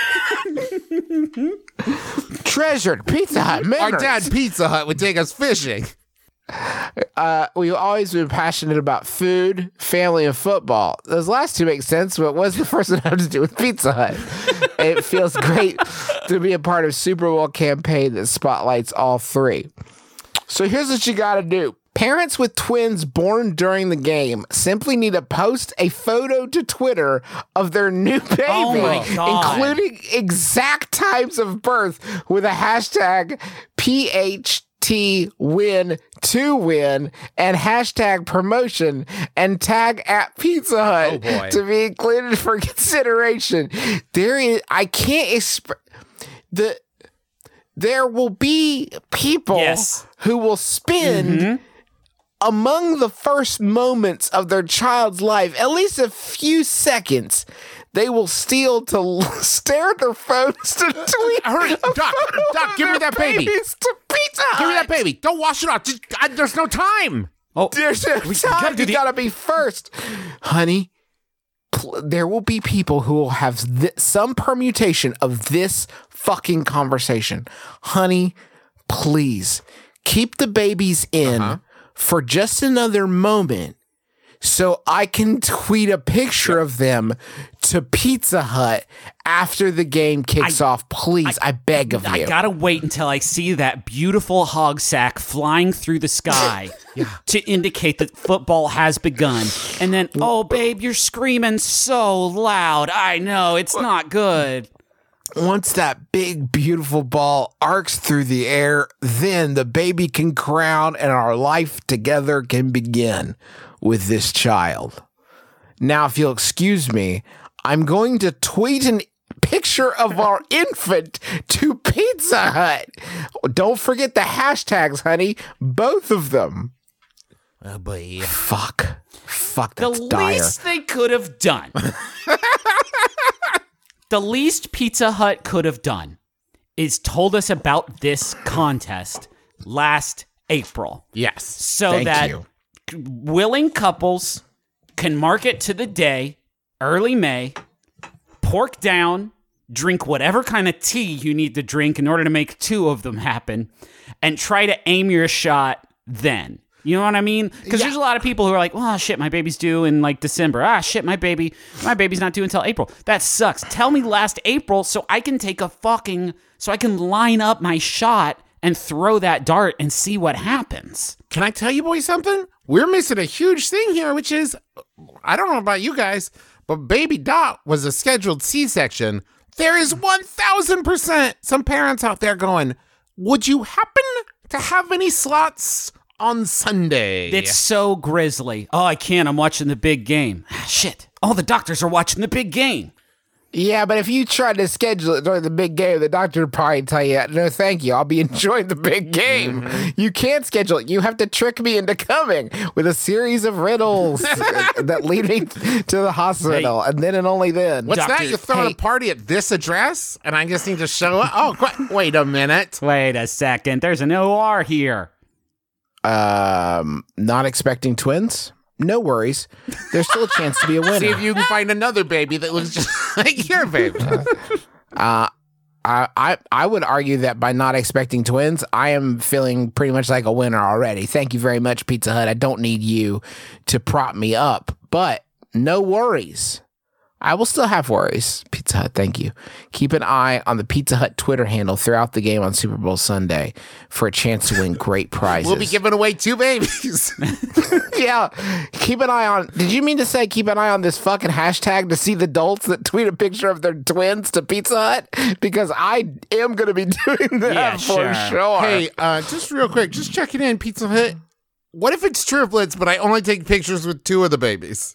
treasured Pizza Hut memories. Our dad Pizza Hut would take us fishing. Uh, we've always been passionate about food, family, and football. Those last two make sense, but what's the first one have to do with Pizza Hut? It feels great to be a part of Super Bowl campaign that spotlights all three. So here's what you got to do. Parents with twins born during the game simply need to post a photo to Twitter of their new baby, Oh my God. including exact times of birth with a hashtag P H T win to win and hashtag promotion and tag at Pizza Hut Oh, boy. to be included for consideration. There is, I can't express the. There will be people Yes. who will spend among the first moments of their child's life, at least a few seconds, they will steal to l- stare at their phones to tweet. Hurry, a Doc, photo Doc, of give me their that baby. babies To Pizza Hut. Give me that baby. Don't wash it off. Just, I, there's no time. Oh, There's no we time. gotta do You the- gotta be first, honey. Pl- there will be people who will have th- some permutation of this fucking conversation. Honey, please keep the babies in Uh-huh. for just another moment so I can tweet a picture of them to Pizza Hut after the game kicks off. Please, I, beg of I you. gotta wait until I see that beautiful hog sack flying through the sky to indicate that football has begun. And then, oh, babe, you're screaming so loud. I know, it's not good. Once that big, beautiful ball arcs through the air, then the baby can crown and our life together can begin with this child. Now, if you'll excuse me, I'm going to tweet an picture of our infant to Pizza Hut. Don't forget the hashtags, honey. Both of them. Oh, boy. Fuck. Fuck, The that's dire. least they could have done. The least Pizza Hut could have done is told us about this contest last April. Yes. So Thank that you. willing couples can mark it to the day, early May, pork down, drink whatever kind of tea you need to drink in order to make two of them happen, and try to aim your shot then. You know what I mean? Because there's a lot of people who are like, oh, shit, my baby's due in like December. Ah, shit, my baby, my baby's not due until April. That sucks. Tell me last April so I can take a fucking, so I can line up my shot and throw that dart and see what happens. Can I tell you boys something? We're missing a huge thing here, which is, I don't know about you guys, but baby Dot was a scheduled C-section. There is one thousand percent some parents out there going, would you happen to have any slots on Sunday? It's so grisly. Oh, I can't. I'm watching the big game. Ah, shit. All the doctors are watching the big game. Yeah, but if you try to schedule it during the big game, the doctor would probably tell you, no, thank you. I'll be enjoying the big game. You can't schedule it. You have to trick me into coming with a series of riddles that lead me to the hospital, and then and only then. What's Doctor- that? You're throwing hey. a party at this address, and I just need to show up? Oh, qu- wait a minute. Wait a second. There's an O R here. Um, not expecting twins? No worries. There's still a chance to be a winner. See if you can find another baby that looks just like your baby. Uh, I, I I would argue that by not expecting twins, I am feeling pretty much like a winner already. Thank you very much, Pizza Hut. I don't need you to prop me up, but no worries. I will still have worries. Pizza Hut, thank you. Keep an eye on the Pizza Hut Twitter handle throughout the game on Super Bowl Sunday for a chance to win great prizes. We'll be giving away two babies. Yeah, keep an eye on. Did you mean to say keep an eye on this fucking hashtag to see the dolts that tweet a picture of their twins to Pizza Hut? Because I am going to be doing that Yeah, for sure. sure. Hey, uh, just real quick, just checking in, Pizza Hut. What if it's triplets, but I only take pictures with two of the babies?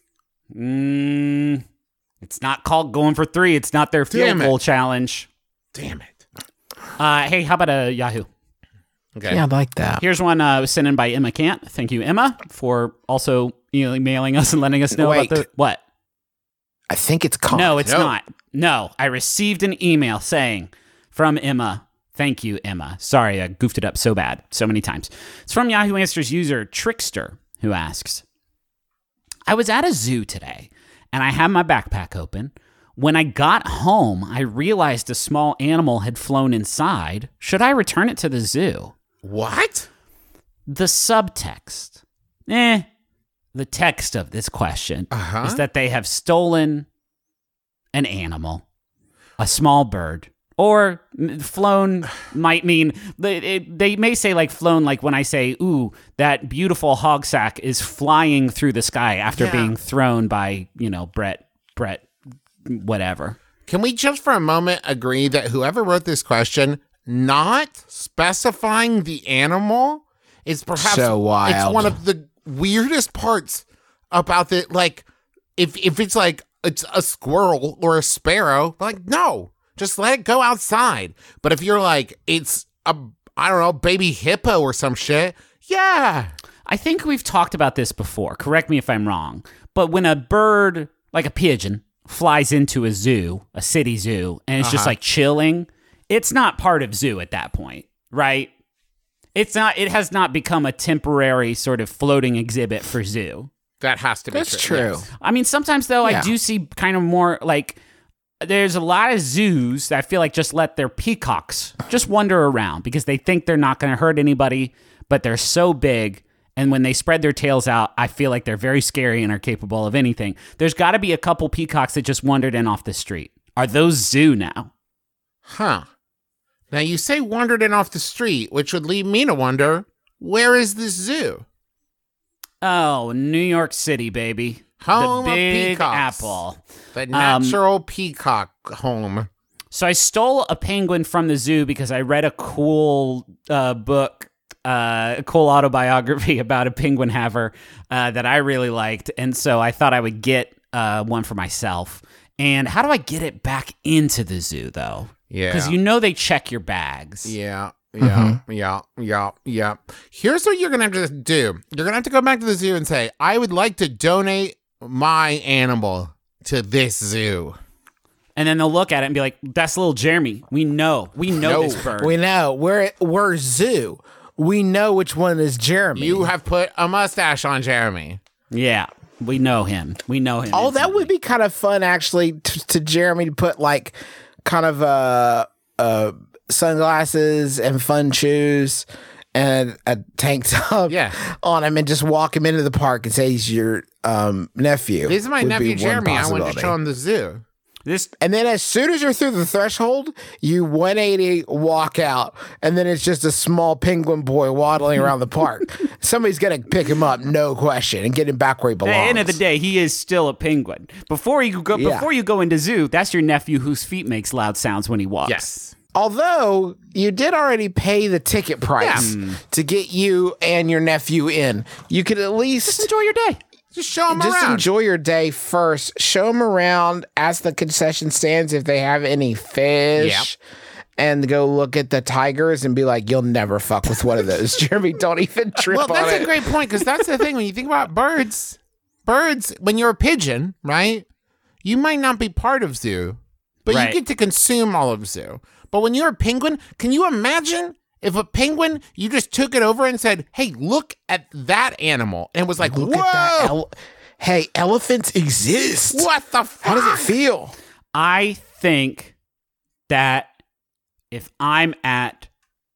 Mm, it's not called going for three. It's not their field Damn it. goal challenge. Damn it. Uh, hey, how about a Yahoo? Okay. Yeah, I like that. Here's one uh, sent in by Emma Cant. Thank you, Emma, for also emailing us and letting us know Wait. about the what. I think it's called. No, it's No. not. No, I received an email saying from Emma. Thank you, Emma. Sorry, I goofed it up so bad, so many times. It's from Yahoo Answers user Trickster, who asks, I was at a zoo today, and I had my backpack open. When I got home, I realized a small animal had flown inside. Should I return it to the zoo? What? The subtext, eh, the text of this question Uh-huh. is that they have stolen an animal, a small bird, Or mm, flown might mean they, it, they may say like flown, like when I say, ooh, that beautiful hog sack is flying through the sky after Yeah. being thrown by, you know, Brett, Brett, whatever. Can we just for a moment agree that whoever wrote this question, not specifying the animal is perhaps So wild. it's one of the weirdest parts about the, like, if if it's like it's a squirrel or a sparrow, like, no, just let it go outside. But if you're like, it's a, I don't know, baby hippo or some shit, yeah. I think we've talked about this before. Correct me if I'm wrong. But when a bird, like a pigeon, flies into a zoo, a city zoo, and it's just Uh-huh. like chilling, it's not part of zoo at that point, right? It's not. It has not become a temporary sort of floating exhibit for zoo. That has to be That's true. true. yes. I mean, sometimes though, Yeah. I do see kind of more like there's a lot of zoos that I feel like just let their peacocks just wander around because they think they're not going to hurt anybody, but they're so big. And when they spread their tails out, I feel like they're very scary and are capable of anything. There's got to be a couple peacocks that just wandered in off the street. Are those zoo now? Huh. Now you say wandered in off the street, which would lead me to wonder, where is this zoo? Oh, New York City, baby. Home the of Big peacocks. Apple. The natural peacock home. So I stole a penguin from the zoo because I read a cool uh, book, uh, a cool autobiography about a penguin haver uh, that I really liked. And so I thought I would get uh, one for myself. And how do I get it back into the zoo, though? Yeah. Because you know they check your bags. Yeah, yeah, yeah, yeah, yeah. Here's what you're going to have to do. You're going to have to go back to the zoo and say, I would like to donate my animal to this zoo. And then they'll look at it and be like, that's little Jeremy. We know. We know No. this bird. We know we're we're zoo. We know which one is Jeremy. You have put a mustache on Jeremy. yeah. We know him. We know him. Oh, that instantly. would be kind of fun, actually, t- to Jeremy to put like kind of uh, uh, sunglasses and fun shoes and a tank top Yeah. on him and just walk him into the park and say he's your um, nephew. This is my would nephew be one Jeremy. I want to possibility. show him the zoo. This And then as soon as you're through the threshold, you one eighty walk out, and then it's just a small penguin boy waddling around the park. Somebody's gonna pick him up, no question, and get him back where he At belongs. the end of the day, he is still a penguin. Before you go, Yeah. before you go into zoo, that's your nephew whose feet makes loud sounds when he walks. Yes. Although you did already pay the ticket price to get you and your nephew in, you could at least Enjoy your day. Just show him just around. enjoy your day first. Show them around, ask the concession stands if they have any fish. Yep. And go look at the tigers and be like, you'll never fuck with one of those. Jeremy, don't even trip Well, on that's it. a great point because that's the thing. When you think about birds, birds, when you're a pigeon, right, you might not be part of zoo, but Right. you get to consume all of zoo. But when you're a penguin, can you imagine if a penguin, you just took it over and said, hey, look at that animal. And it was like, Look whoa, at that. Ele- hey, elephants exist. what the fuck? How does it feel? I think that if I'm at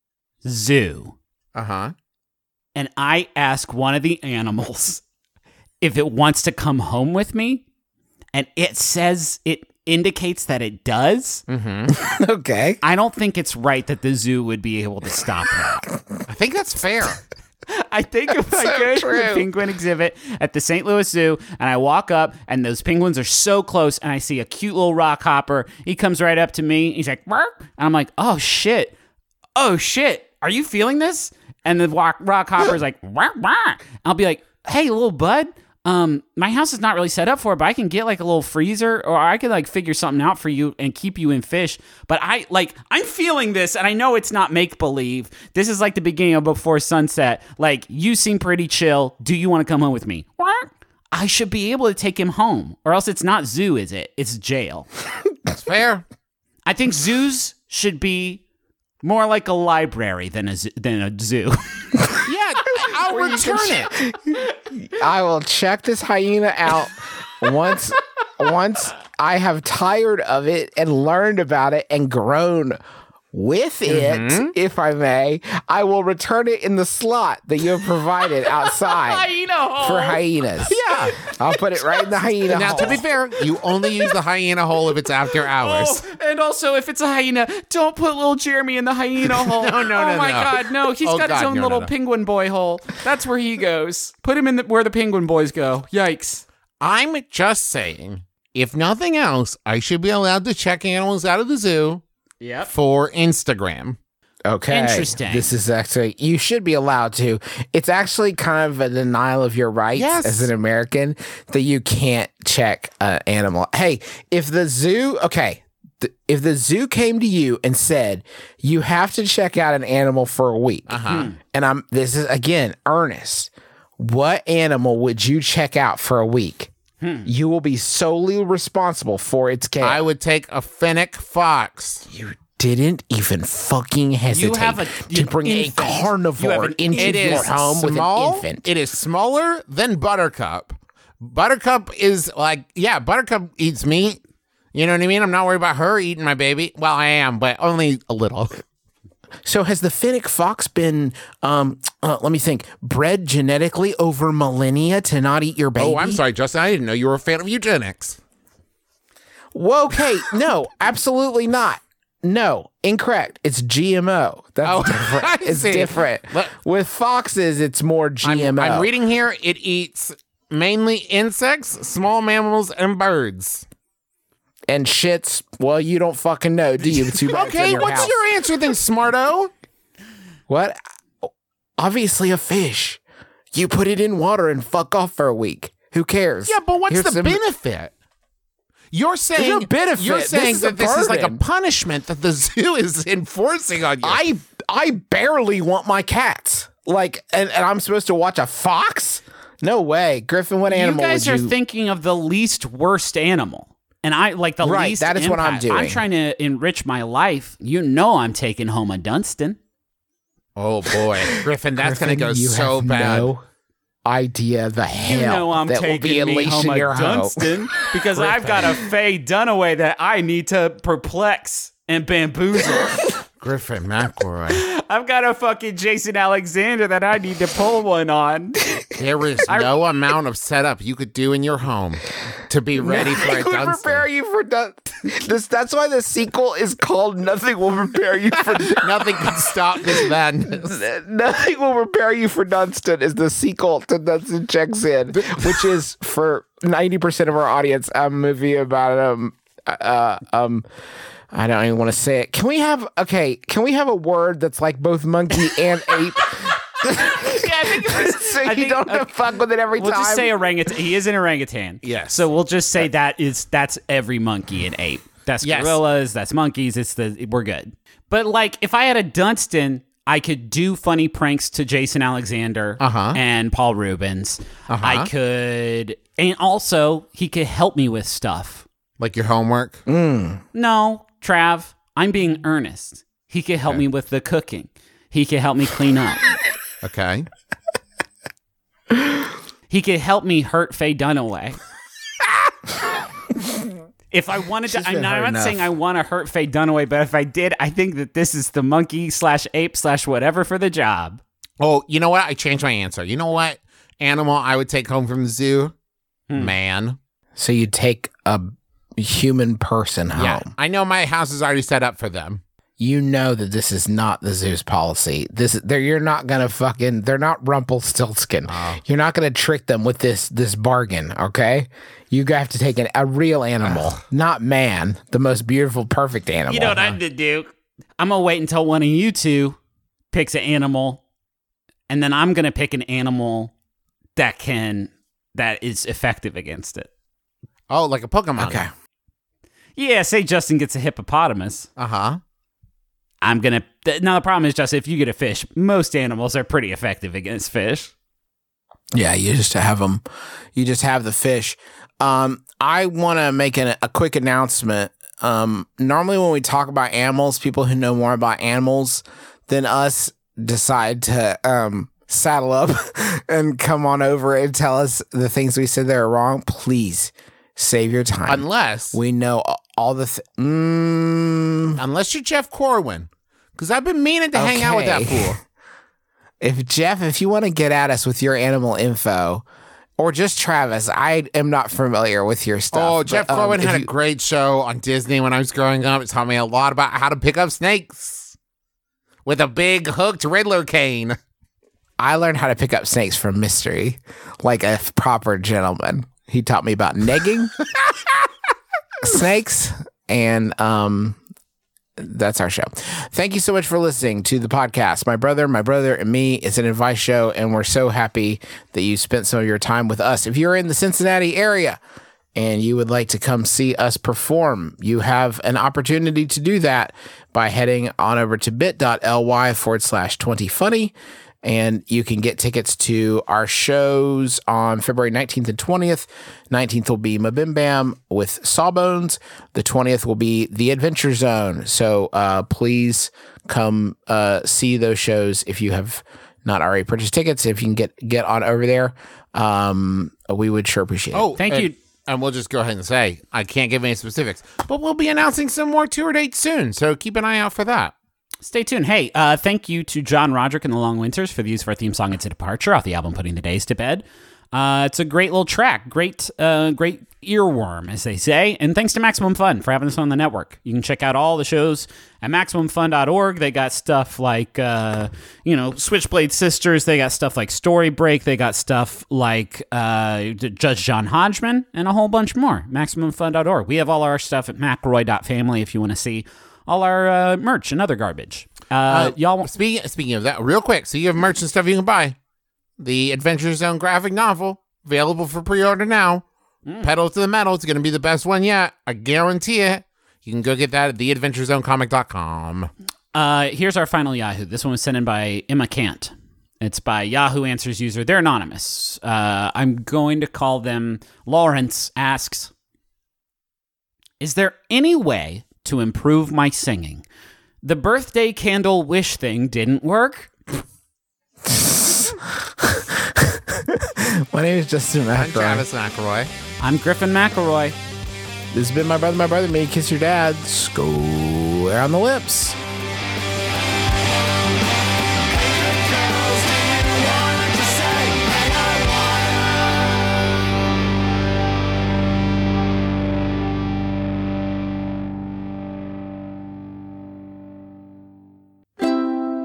zoo Uh-huh. and I ask one of the animals if it wants to come home with me, and it says it indicates that it does, Okay. I don't think it's right that the zoo would be able to stop that. I think that's fair. I think if I so go to true. the penguin exhibit at the Saint Louis Zoo and I walk up and those penguins are so close and I see a cute little rock hopper, he comes right up to me. He's like, "Bark," and I'm like, oh shit, oh shit, are you feeling this? And the rock, rock hopper is like, "Bark, bark." I'll be like, hey, little bud, um, my house is not really set up for it, but I can get like a little freezer or I could like figure something out for you and keep you in fish. But I like, I'm feeling this and I know it's not make believe. This is like the beginning of Before Sunset. Like, you seem pretty chill. Do you want to come home with me? I should be able to take him home, or else it's not zoo, is it? It's jail. That's fair. I think zoos should be more like a library than a, zoo- than a zoo. Yeah, I'll return it. I will check this hyena out once once I have tired of it and learned about it and grown With it, Mm-hmm. if I may, I will return it in the slot that you have provided outside Hyena hole. for hyenas. Yeah. I'll put it right in the hyena Now, hole. to be fair, you only use the hyena hole if it's after hours. Oh, and also, if it's a hyena, don't put little Jeremy in the hyena hole. No, no, oh no, my no. God, no! He's Oh, got his God, own no, no, little no. penguin boy hole. That's where he goes. Put him in the, where the penguin boys go. Yikes! I'm just saying, if nothing else, I should be allowed to check animals out of the zoo Yep. for Instagram. Okay. Interesting. This is actually, you should be allowed to. It's actually kind of a denial of your rights Yes. as an American that you can't check an animal. Hey, if the zoo, okay, th- if the zoo came to you and said, you have to check out an animal for a week, Uh-huh. and I'm, this is again, earnest, what animal would you check out for a week? You will be solely responsible for its care. I would take a fennec fox. You didn't even fucking hesitate have a- to an bring infant. a carnivore You have an into It your is home with small. an infant. It is smaller than Buttercup. Buttercup is like, yeah, Buttercup eats meat. You know what I mean? I'm not worried about her eating my baby. Well, I am, but only a little. So has the fennec fox been, um, uh, let me think, bred genetically over millennia to not eat your baby? Oh, I'm sorry, Justin. I didn't know you were a fan of eugenics. Well, okay, no, absolutely not. No, incorrect. It's G M O. That's Oh, different. I It's see. different. But- With foxes, it's more G M O. I'm, I'm reading here. It eats mainly insects, small mammals, and birds. and shits. Well, you don't fucking know, do you? Too bad it's in Okay, your what's house. your answer then, smarto? What? Obviously a fish. You put it in water and fuck off for a week. Who cares? Yeah, but what's Here's the some- benefit? You're saying no benefit. You're This saying is a that this is like a burden. punishment that the zoo is enforcing on you. I I barely want my cats. Like, and, and I'm supposed to watch a fox? No way, Griffin. What You animal guys would are you? thinking of the least worst animal. And I like the Right, least that is what I'm impact. doing. I'm trying to enrich my life. You know I'm taking home a Dunstan. oh boy, Griffin, that's Griffin, gonna go you so have bad. No idea the hell You know I'm that will be taking me unleashed home in a your home. Dunstan because I've got a Faye Dunaway that I need to perplex and bamboozle. Griffin McElroy. I've got a fucking Jason Alexander that I need to pull one on. There is no amount of setup you could do in your home to be ready for a Nothing will Dunstan. prepare you for Dun- this. That's why the sequel is called "Nothing Will Prepare You for." Nothing can stop this madness. Nothing Will Prepare You for Dunstan is the sequel to Dunstan Checks In, which is for ninety percent of our audience a movie about um uh um. I don't even want to say it. Can we have okay? Can we have a word that's like both monkey and ape? Yeah, I think it was, so I you think- don't have to fuck with it every We'll time. just say orangutan. He is an orangutan. Yes. So we'll just say that is that's every monkey and ape. That's Yes. gorillas. That's monkeys. It's the we're good. But like, if I had a Dunstan, I could do funny pranks to Jason Alexander Uh-huh. and Paul Rubens. Uh-huh. I could, and also he could help me with stuff. Like your homework. No, Trav, I'm being earnest. He could help me with the cooking. He could help me clean up. Okay. He could help me hurt Faye Dunaway. If I wanted to, I'm been not, hurt I'm not enough. saying I want to hurt Faye Dunaway, but if I did, I think that this is the monkey slash ape slash whatever for the job. Oh, you know what? I changed my answer. You know what animal I would take home from the zoo? Man. So you take a human person home. Yeah. I know my house is already set up for them. You know that this is not the zoo's policy. This, they're, you're not gonna fucking. They're not Rumpelstiltskin. You're not gonna trick them with this this bargain. Okay, you have to take an, a real animal, not man, the most beautiful, perfect animal. You know what I'm to do? I'm gonna wait until one of you two picks an animal, and then I'm gonna pick an animal that can that is effective against it. Oh, like a Pokemon. Okay. Yeah, say Justin gets a hippopotamus. Uh huh. I'm gonna. Th- now the problem is, Justin, if you get a fish, most animals are pretty effective against fish. Yeah, you just have them. You just have the fish. Um, I want to make an, a quick announcement. Um, normally, when we talk about animals, people who know more about animals than us decide to um, saddle up and come on over and tell us the things we said that are wrong. Please save your time. Unless we know all the. Th- mm, unless you're Jeff Corwin, Because I've been meaning to hang out with that Okay. fool. If Jeff, if you want to get at us with your animal info, or just Travis, I am not familiar with your stuff. Oh, but, Jeff um, Corwin if had you- a great show on Disney when I was growing up. It taught me a lot about how to pick up snakes with a big hooked Riddler cane. I learned how to pick up snakes from Mystery, like a proper gentleman. He taught me about negging snakes, and um, that's our show. Thank you so much for listening to the podcast. My brother, my brother, and me. It's an advice show, and we're so happy that you spent some of your time with us. If you're in the Cincinnati area and you would like to come see us perform, you have an opportunity to do that by heading on over to bit.ly forward slash 20funny. And you can get tickets to our shows on February nineteenth and twentieth. nineteenth will be Mabim Bam with Sawbones. The twentieth will be The Adventure Zone. So uh, please come uh, see those shows if you have not already purchased tickets. If you can get, get on over there, um, we would sure appreciate it. Oh, Thank and, you. And we'll just go ahead and say, I can't give any specifics, but we'll be announcing some more tour dates soon. So keep an eye out for that. Stay tuned. Hey, uh, thank you to John Roderick and the Long Winters for the use of our theme song "It's a Departure" off the album "Putting the Days to Bed." Uh, it's a great little track, great, uh, great earworm, as they say. And thanks to Maximum Fun for having us on the network. You can check out all the shows at maximum fun dot org. They got stuff like, uh, you know, Switchblade Sisters. They got stuff like Story Break. They got stuff like uh, Judge John Hodgman and a whole bunch more. maximum fun dot org. We have all our stuff at macroy dot family if you want to see all our uh, merch and other garbage. Uh, Uh, y'all, speaking speaking of that, real quick, so you have merch and stuff you can buy. The Adventure Zone graphic novel available for pre-order now. Mm. Pedal to the Metal. It's going to be the best one yet. I guarantee it. You can go get that at the adventure zone comic dot com. uh, here's our final Yahoo. This one was sent in by Emma Cant. It's by Yahoo Answers user. They're anonymous. Uh, I'm going to call them Lawrence asks, is there any way to improve my singing? The birthday candle wish thing didn't work. My name is Justin I'm McElroy. Travis McElroy. I'm Griffin McElroy. This has been My Brother, My Brother, Me, Kiss Your Dad. Square on the lips.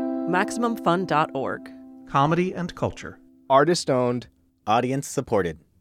maximum fun dot org. Comedy and culture. Artist owned, audience supported.